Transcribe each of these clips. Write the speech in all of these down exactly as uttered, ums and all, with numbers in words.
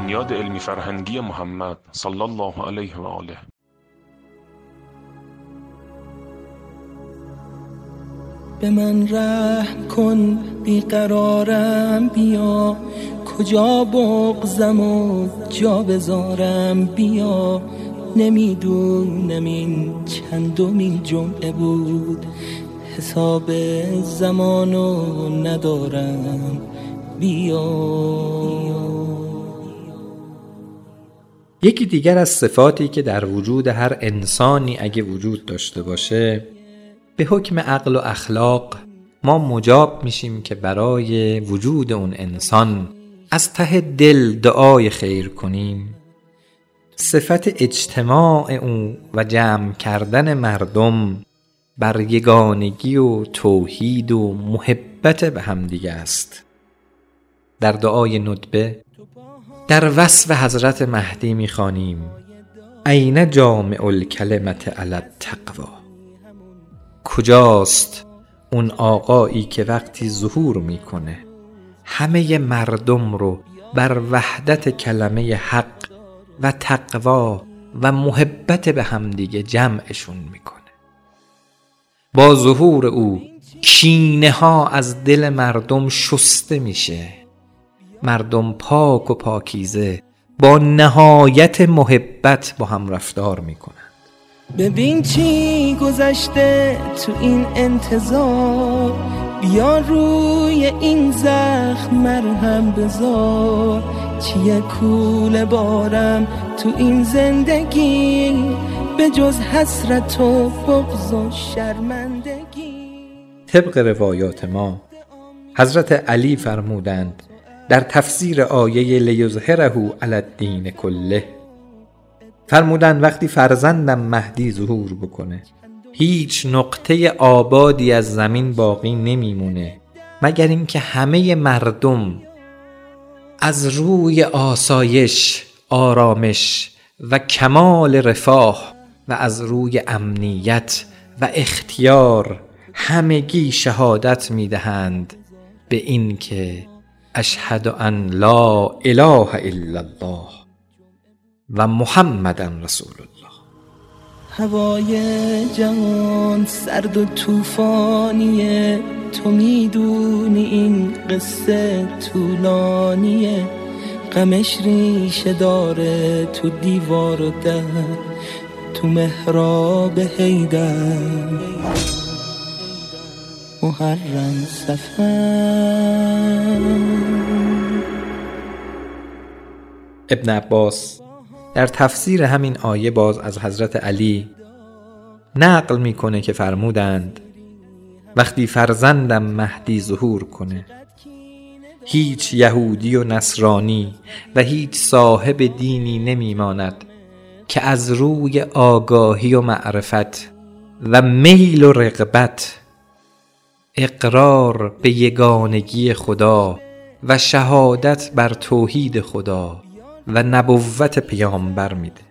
بنیاد علمی فرهنگی محمد صلی الله علیه و آله. به من رحم کن بیقرارم بیا، کجا بغضم و جا بذارم بیا، نمیدونم این چندمین جمعه بود، حساب زمانو ندارم بیا. یکی دیگر از صفاتی که در وجود هر انسانی اگه وجود داشته باشه، به حکم عقل و اخلاق ما مجاب میشیم که برای وجود اون انسان از ته دل دعای خیر کنیم. صفت اجتماع او و جمع کردن مردم بر یگانگی و توحید و محبت به همدیگه است. در دعای ندبه در وصف حضرت مهدی میخوانیم: این جامع الکلمت علی التقوی. کجاست اون آقایی که وقتی ظهور میکنه همه مردم رو بر وحدت کلمه حق و تقوا و محبت به همدیگه جمعشون میکنه. با ظهور او کینه ها از دل مردم شسته میشه، مردم پاک و پاکیزه با نهایت محبت با هم رفتار میکنن. ببین چی گذشته تو این انتظار، بیا روی این زخم مرهم بذار، چیه کوله بارم تو این زندگی به جز حسرت و بغض و شرمندگی. طبق روایات ما حضرت علی فرمودند در تفسیر آیه لیظهره علی الدین کله، فرمودند وقتی فرزندم مهدی ظهور بکنه هیچ نقطه آبادی از زمین باقی نمیمونه مگر اینکه همه مردم از روی آسایش، آرامش و کمال رفاه و از روی امنیت و اختیار همگی شهادت میدهند به این که اشهد ان لا اله الا الله و محمدن رسول الله. هوای جهان سرد و طوفانیه، تو میدونی این قصه طولانیه، غمش ریشه داره تو دیوار و در، تو محراب حیدر محرم سفر. ابن عباس در تفسیر همین آیه باز از حضرت علی نقل میکنه که فرمودند وقتی فرزندم مهدی ظهور کنه هیچ یهودی و نصرانی و هیچ صاحب دینی نمیماند که از روی آگاهی و معرفت و میل و رغبت اقرار به یگانگی خدا و شهادت بر توحید خدا و نبوت پیامبر میده.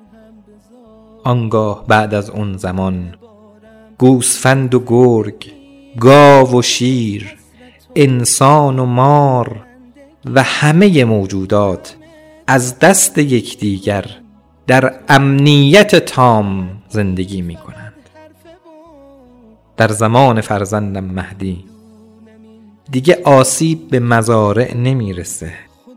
آنگاه بعد از اون زمان گوسفند و گرگ، گاو و شیر، انسان و مار و همه موجودات از دست یکدیگر در امنیت تام زندگی می کنند. در زمان فرزندم مهدی دیگه آسیب به مزارع نمی رسه،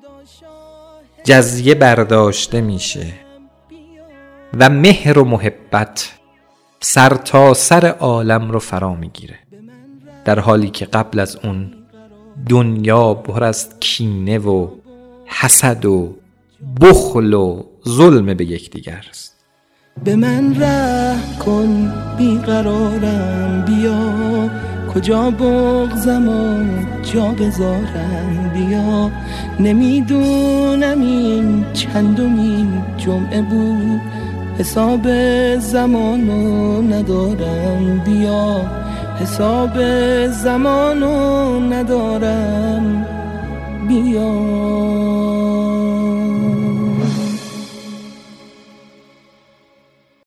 جزیه برداشته میشه و مهر و محبت سر تا سر عالم رو فرا میگیره، در حالی که قبل از اون دنیا پر از کینه و حسد و بخل و ظلم به یکدیگر است. به من رحم کن بیقرارم بیا، کجا بغضم و جا بذارم بیا، نمیدونم این چندمین جمعه بود، حساب زمانو ندارم بیا، حساب زمانو ندارم بیا.